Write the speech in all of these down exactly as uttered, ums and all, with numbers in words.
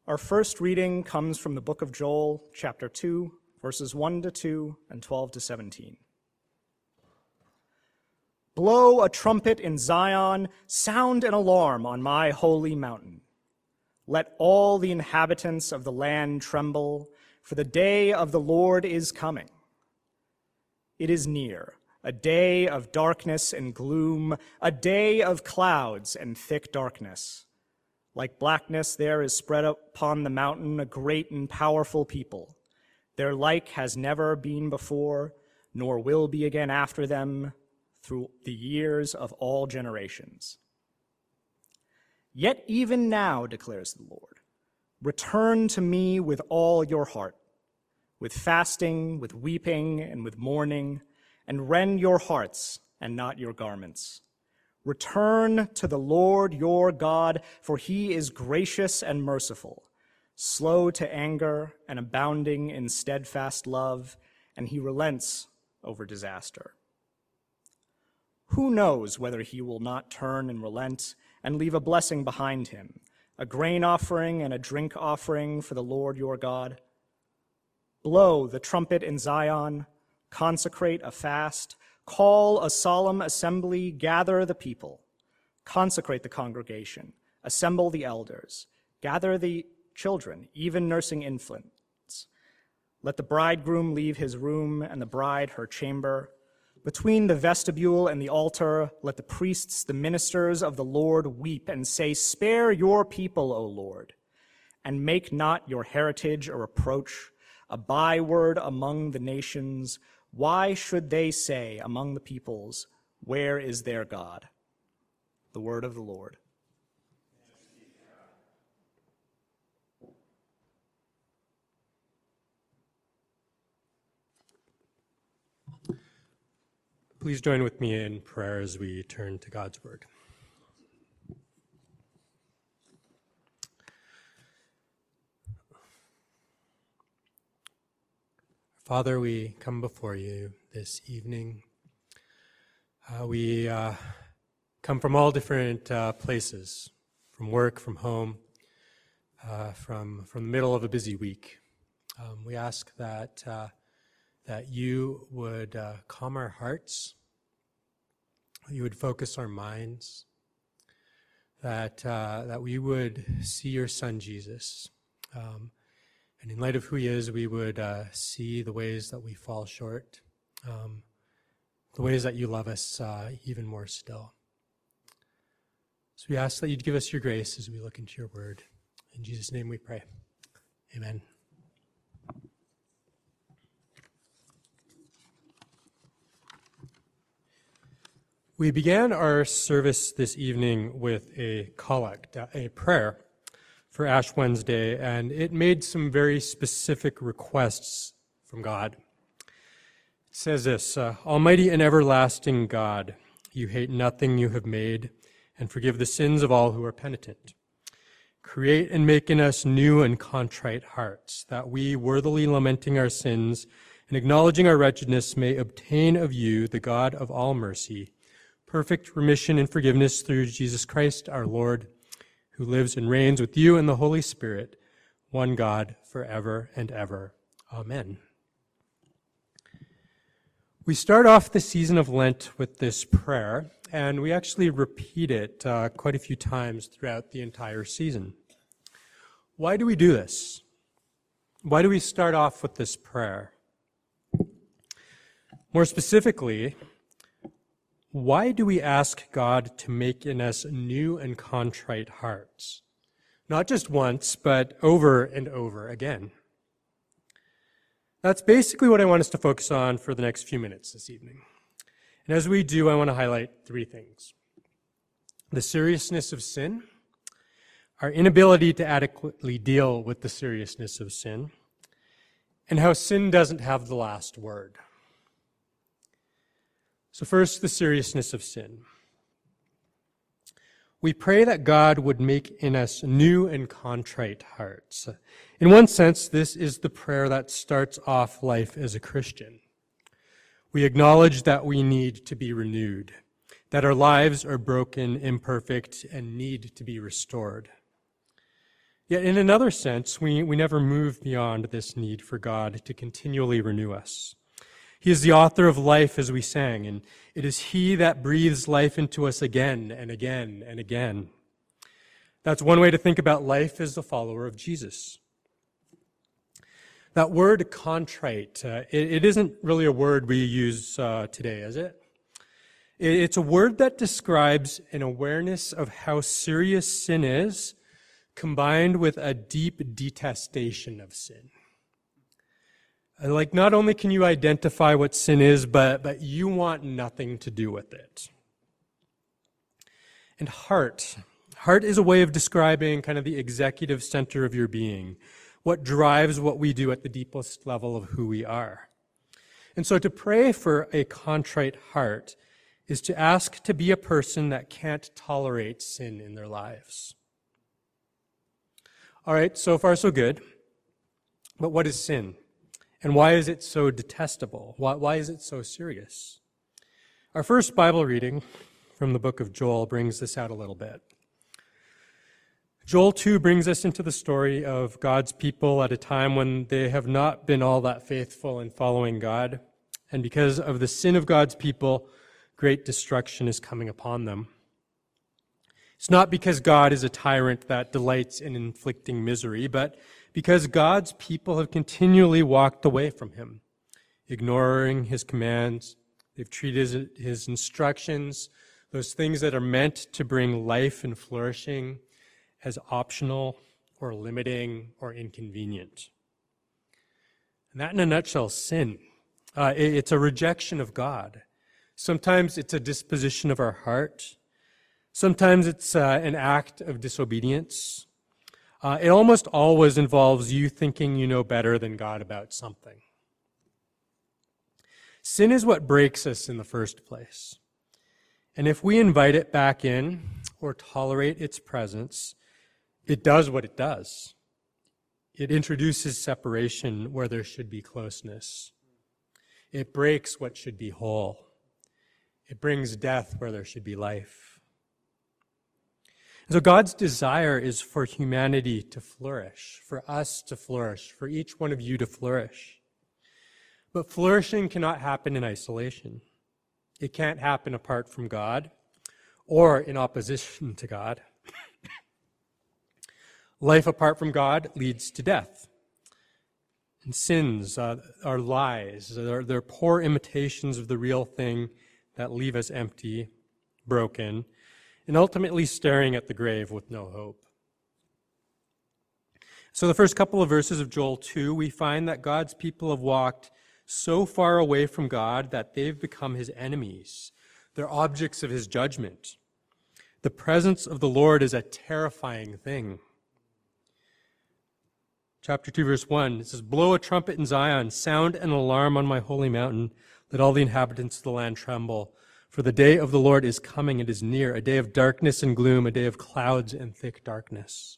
Our first reading comes from the book of Joel, chapter two, verses one to two and twelve to seventeen. Blow a trumpet in Zion, sound an alarm on my holy mountain. Let all the inhabitants of the land tremble, for the day of the Lord is coming. It is near, a day of darkness and gloom, a day of clouds and thick darkness. Like blackness there is spread upon the mountain a great and powerful people. Their like has never been before, nor will be again after them, through the years of all generations. Yet even now, declares the Lord, return to me with all your heart, with fasting, with weeping, and with mourning, and rend your hearts and not your garments. Return to the Lord your God, for he is gracious and merciful, slow to anger and abounding in steadfast love, and he relents over disaster. Who knows whether he will not turn and relent and leave a blessing behind him, a grain offering and a drink offering for the Lord your God? Blow the trumpet in Zion, consecrate a fast, call a solemn assembly, gather the people, consecrate the congregation, assemble the elders, gather the children, even nursing infants. Let the bridegroom leave his room and the bride her chamber. Between the vestibule and the altar, let the priests, the ministers of the Lord, weep and say, spare your people, O Lord, and make not your heritage a reproach, a byword among the nations. Why should they say among the peoples, where is their God? The word of the Lord. Please join with me in prayer as we turn to God's word. Father, we come before you this evening. Uh, we uh, come from all different uh, places, from work, from home, uh, from, from the middle of a busy week. Um, we ask that uh, that you would uh, calm our hearts, you would focus our minds, that uh, that we would see your Son, Jesus. Um, and in light of who he is, we would uh, see the ways that we fall short, um, the ways that you love us uh, even more still. So we ask that you'd give us your grace as we look into your word. In Jesus' name we pray. Amen. We began our service this evening with a collect, a prayer for Ash Wednesday, and it made some very specific requests from God. It says this, uh, Almighty and everlasting God, you hate nothing you have made, and forgive the sins of all who are penitent. Create and make in us new and contrite hearts, that we, worthily lamenting our sins and acknowledging our wretchedness, may obtain of you, the God of all mercy, perfect remission and forgiveness through Jesus Christ our Lord, who lives and reigns with you in the Holy Spirit, one God, forever and ever. Amen. We start off the season of Lent with this prayer, and we actually repeat it uh, quite a few times throughout the entire season. Why do we do this? Why do we start off with this prayer? More specifically, why do we ask God to make in us new and contrite hearts? Not just once, but over and over again. That's basically what I want us to focus on for the next few minutes this evening. And as we do, I want to highlight three things. The seriousness of sin, our inability to adequately deal with the seriousness of sin, and how sin doesn't have the last word. So first, the seriousness of sin. We pray that God would make in us new and contrite hearts. In one sense, this is the prayer that starts off life as a Christian. We acknowledge that we need to be renewed, that our lives are broken, imperfect, and need to be restored. Yet in another sense, we, we never move beyond this need for God to continually renew us. He is the author of life, as we sang, and it is He that breathes life into us again and again and again. That's one way to think about life as a follower of Jesus. That word contrite, uh, it, it isn't really a word we use uh, today, is it? it? It's a word that describes an awareness of how serious sin is, combined with a deep detestation of sin. Like, not only can you identify what sin is, but, but you want nothing to do with it. And heart. Heart is a way of describing kind of the executive center of your being, what drives what we do at the deepest level of who we are. And so to pray for a contrite heart is to ask to be a person that can't tolerate sin in their lives. All right, so far so good. But what is sin? And why is it so detestable? Why, why is it so serious? Our first Bible reading from the book of Joel brings this out a little bit. Joel two brings us into the story of God's people at a time when they have not been all that faithful in following God. And because of the sin of God's people, great destruction is coming upon them. It's not because God is a tyrant that delights in inflicting misery, but because God's people have continually walked away from Him, ignoring His commands. They've treated His instructions, those things that are meant to bring life and flourishing, as optional or limiting or inconvenient. And that, in a nutshell, is sin. Uh, it, it's a rejection of God. Sometimes it's a disposition of our heart. Sometimes it's uh, an act of disobedience. Uh, it almost always involves you thinking you know better than God about something. Sin is what breaks us in the first place. And if we invite it back in or tolerate its presence, it does what it does. It introduces separation where there should be closeness. It breaks what should be whole. It brings death where there should be life. So God's desire is for humanity to flourish, for us to flourish, for each one of you to flourish. But flourishing cannot happen in isolation. It can't happen apart from God or in opposition to God. Life apart from God leads to death. And sins uh, are lies. They're, they're poor imitations of the real thing that leave us empty, broken, and ultimately staring at the grave with no hope. So the first couple of verses of Joel two, we find that God's people have walked so far away from God that they've become His enemies. They're objects of His judgment. The presence of the Lord is a terrifying thing. Chapter two, verse one, it says, "Blow a trumpet in Zion, sound an alarm on my holy mountain. Let all the inhabitants of the land tremble. For the day of the Lord is coming, it is near, a day of darkness and gloom, a day of clouds and thick darkness."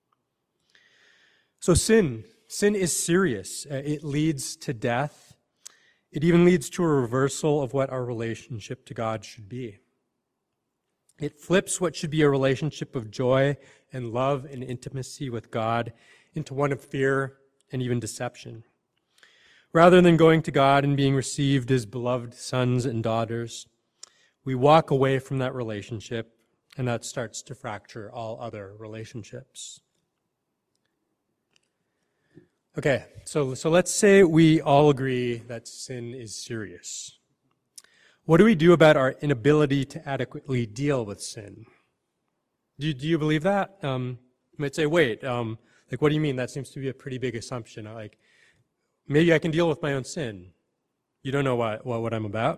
So sin, sin is serious. It leads to death. It even leads to a reversal of what our relationship to God should be. It flips what should be a relationship of joy and love and intimacy with God into one of fear and even deception. Rather than going to God and being received as beloved sons and daughters, we walk away from that relationship, and that starts to fracture all other relationships. Okay, so, so let's say we all agree that sin is serious. What do we do about our inability to adequately deal with sin? Do, do you believe that? Um, you might say, wait, um, like, what do you mean? That seems to be a pretty big assumption. Like, maybe I can deal with my own sin. You don't know what, what, what I'm about?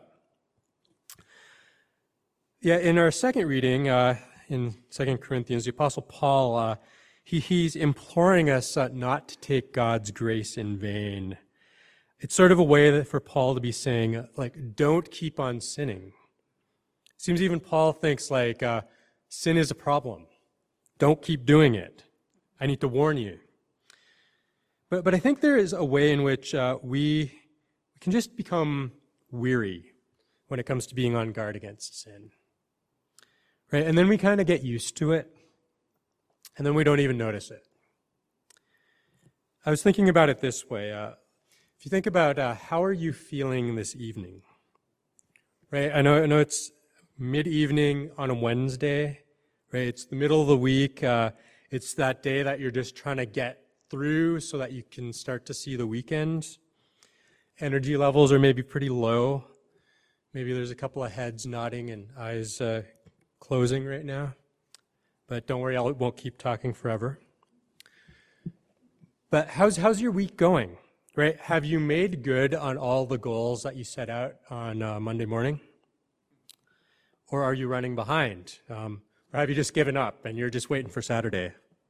Yeah, in our second reading, uh, in Second Corinthians, the Apostle Paul, uh, he, he's imploring us uh, not to take God's grace in vain. It's sort of a way that for Paul to be saying, like, don't keep on sinning. It seems even Paul thinks, like, uh, sin is a problem. Don't keep doing it. I need to warn you. But, but I think there is a way in which uh, we, we can just become weary when it comes to being on guard against sin. Right? And then we kind of get used to it, and then we don't even notice it. I was thinking about it this way. Uh, if you think about uh, how are you feeling this evening, right? I know, I know it's mid-evening on a Wednesday, right? It's the middle of the week. Uh, it's that day that you're just trying to get through so that you can start to see the weekend. Energy levels are maybe pretty low. Maybe there's a couple of heads nodding and eyes uh, closing right now. But don't worry, I won't keep talking forever. But how's how's your week going, right? Have you made good on all the goals that you set out on uh, Monday morning? Or are you running behind? Um, or have you just given up and you're just waiting for Saturday?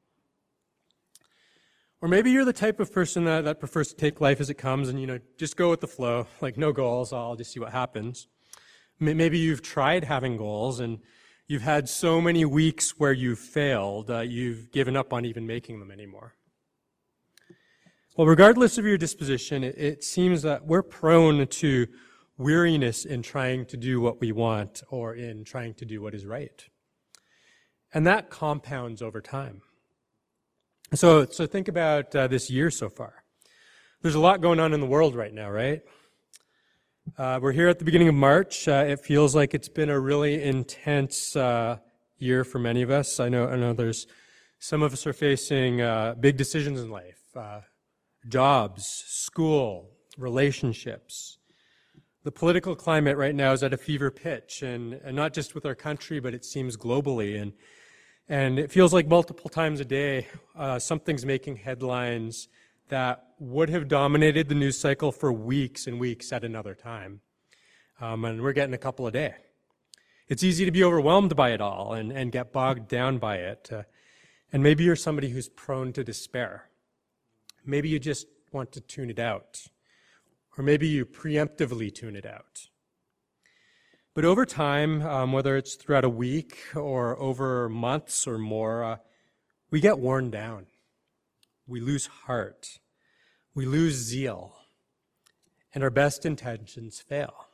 Or maybe you're the type of person that, that prefers to take life as it comes and, you know, just go with the flow, like no goals, I'll just see what happens. Maybe you've tried having goals and you've had so many weeks where you've failed, uh, you've given up on even making them anymore. Well, regardless of your disposition, it, it seems that we're prone to weariness in trying to do what we want or in trying to do what is right. And that compounds over time. So, so think about uh, this year so far. There's a lot going on in the world right now, right? Uh, we're here at the beginning of March. Uh, it feels like it's been a really intense uh, year for many of us. I know, I know there's some of us are facing uh, big decisions in life, uh, jobs, school, relationships. The political climate right now is at a fever pitch, and, and not just with our country, but it seems globally. And and it feels like multiple times a day, uh, something's making headlines that would have dominated the news cycle for weeks and weeks at another time. Um, and we're getting a couple a day. It's easy to be overwhelmed by it all and, and get bogged down by it. Uh, and maybe you're somebody who's prone to despair. Maybe you just want to tune it out. Or maybe you preemptively tune it out. But over time, um, whether it's throughout a week or over months or more, uh, we get worn down. We lose heart, we lose zeal, and our best intentions fail.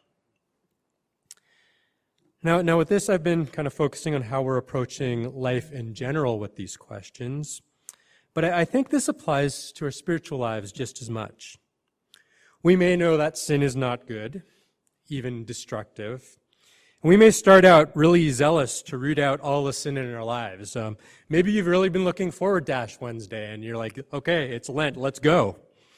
Now, now with this, I've been kind of focusing on how we're approaching life in general with these questions, but I, I think this applies to our spiritual lives just as much. We may know that sin is not good, even destructive. We may start out really zealous to root out all the sin in our lives. Um, maybe you've really been looking forward to Ash Wednesday, and you're like, okay, it's Lent, let's go.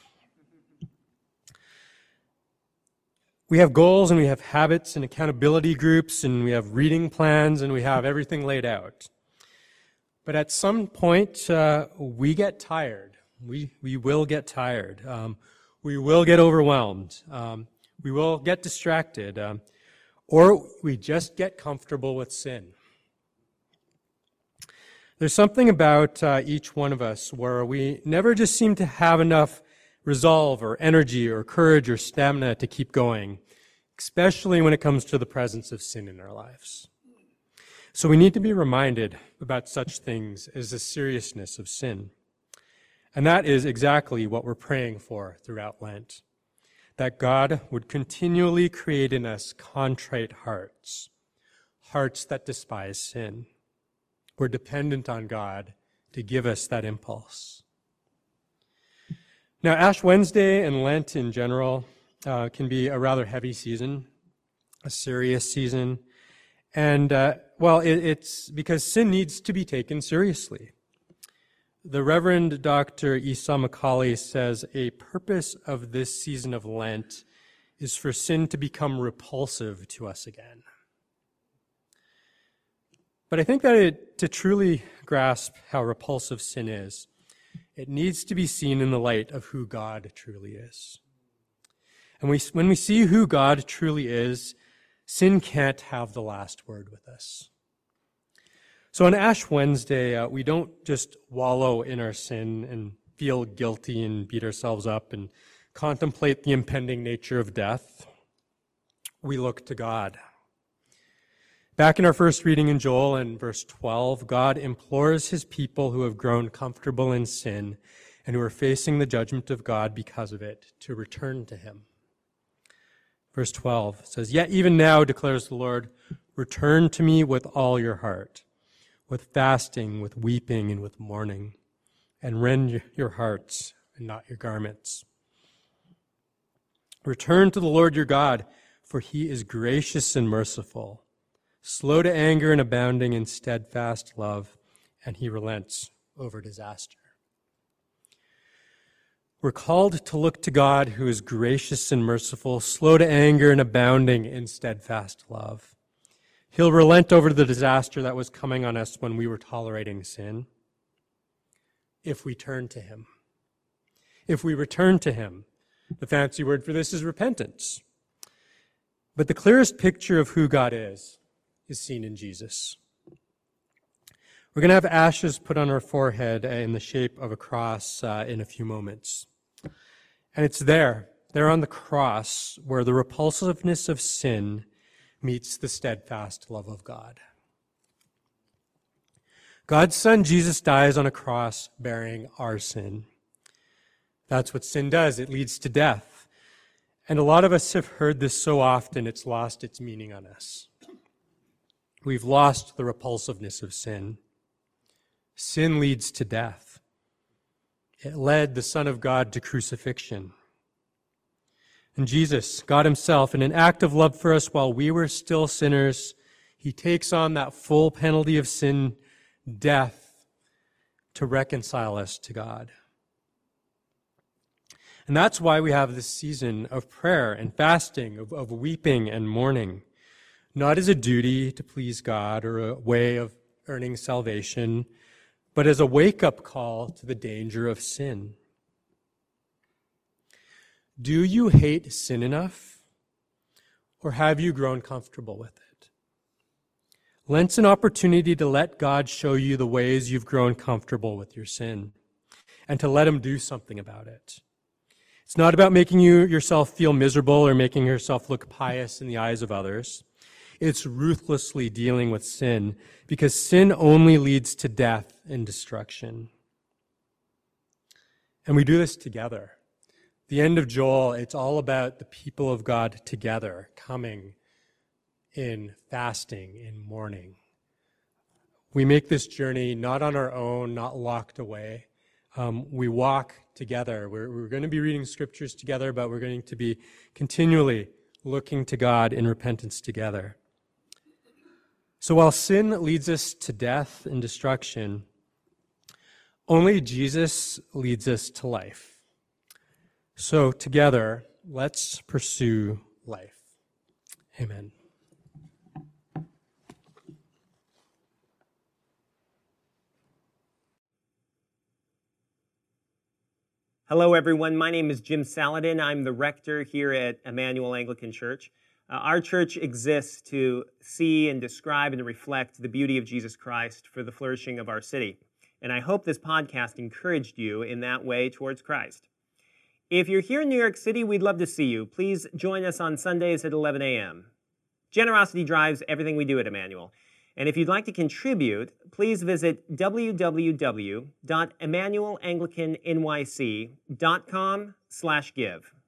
We have goals, and we have habits, and accountability groups, and we have reading plans, and we have everything laid out. But at some point, uh, we get tired. We we will get tired. Um, we will get overwhelmed. Um, we will get distracted. Um, Or we just get comfortable with sin. There's something about uh, each one of us where we never just seem to have enough resolve or energy or courage or stamina to keep going, especially when it comes to the presence of sin in our lives. So we need to be reminded about such things as the seriousness of sin. And that is exactly what we're praying for throughout Lent. That God would continually create in us contrite hearts, hearts that despise sin. We're dependent on God to give us that impulse. Now, Ash Wednesday and Lent in general uh, can be a rather heavy season, a serious season, and, uh, well, it, it's because sin needs to be taken seriously. The Reverend Doctor Esau McCauley says a purpose of this season of Lent is for sin to become repulsive to us again. But I think that it, to truly grasp how repulsive sin is, it needs to be seen in the light of who God truly is. And we, when we see who God truly is, sin can't have the last word with us. So on Ash Wednesday, uh, we don't just wallow in our sin and feel guilty and beat ourselves up and contemplate the impending nature of death. We look to God. Back in our first reading in Joel in verse twelve, God implores his people who have grown comfortable in sin and who are facing the judgment of God because of it to return to him. Verse twelve says, "Yet even now, declares the Lord, return to me with all your heart, with fasting, with weeping, and with mourning, and rend your hearts and not your garments. Return to the Lord your God, for he is gracious and merciful, slow to anger and abounding in steadfast love, and he relents over disaster. We're called to look to God who is gracious and merciful, slow to anger and abounding in steadfast love. He'll relent over the disaster that was coming on us when we were tolerating sin, if we turn to him. If we return to him. The fancy word for this is repentance. But the clearest picture of who God is is seen in Jesus. We're going to have ashes put on our forehead in the shape of a cross uh, in a few moments. And it's there, there on the cross, where the repulsiveness of sin meets the steadfast love of God. God's Son, Jesus, dies on a cross bearing our sin. That's what sin does. It leads to death. And a lot of us have heard this so often, it's lost its meaning on us. We've lost the repulsiveness of sin. Sin leads to death. It led the Son of God to crucifixion. And Jesus, God himself, in an act of love for us while we were still sinners, he takes on that full penalty of sin, death, to reconcile us to God. And that's why we have this season of prayer and fasting, of, of weeping and mourning, not as a duty to please God or a way of earning salvation, but as a wake-up call to the danger of sin. Do you hate sin enough, or have you grown comfortable with it? Lent's an opportunity to let God show you the ways you've grown comfortable with your sin, and to let him do something about it. It's not about making you yourself feel miserable or making yourself look pious in the eyes of others. It's ruthlessly dealing with sin, because sin only leads to death and destruction. And we do this together. The end of Joel, it's all about the people of God together, coming in fasting, in mourning. We make this journey not on our own, not locked away. Um, we walk together. We're, we're going to be reading scriptures together, but we're going to be continually looking to God in repentance together. So while sin leads us to death and destruction, only Jesus leads us to life. So together, let's pursue life. Amen. Hello, everyone. My name is Jim Saladin. I'm the rector here at Emmanuel Anglican Church. Uh, our church exists to see and describe and to reflect the beauty of Jesus Christ for the flourishing of our city. And I hope this podcast encouraged you in that way towards Christ. If you're here in New York City, we'd love to see you. Please join us on Sundays at eleven a.m. Generosity drives everything we do at Emmanuel. And if you'd like to contribute, please visit w w w dot emmanuel anglican n y c dot com slash give.